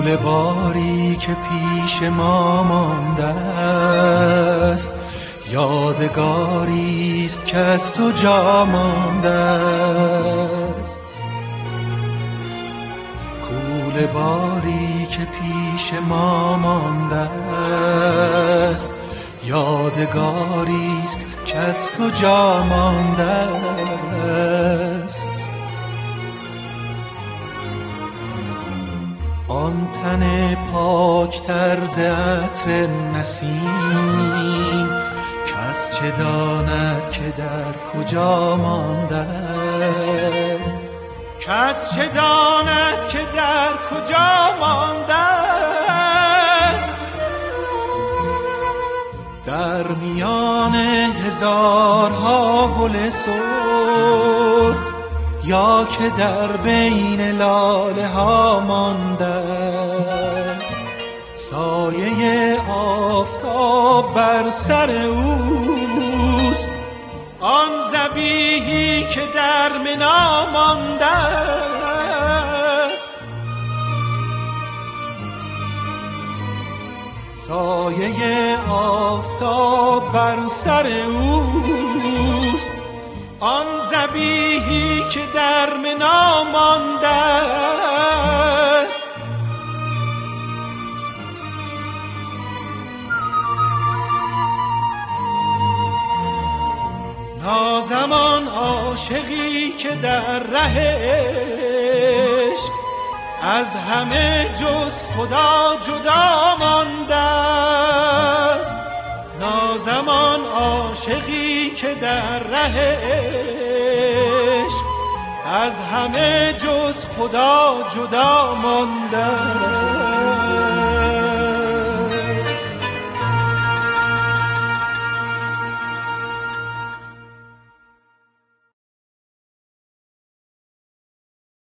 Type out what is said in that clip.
کوله باری که پیش ما مانده است، یادگاری است که از تو جا مانده است. کوله باری که پیش ما مانده است، یادگاری است که از تو جا مانده است. آن تن پاک طرز عطر نسیم، کس چه داند که در کجا مانده است. کس چه داند که در کجا مانده است. در میان هزارها گل سرخ، یا که در بین لاله ها مانده است. سایه آفتاب بر سر اوست، آن ذبیحی که در منا مانده است. سایه آفتاب بر سر اوست، آن ذبیحی که در منا مانده است. نازمان عاشقی که در ره عشق، از همه جز خدا جدا مانده است. نازمان عاشقی که در ره عشق، از همه جز خدا جدا مانده است.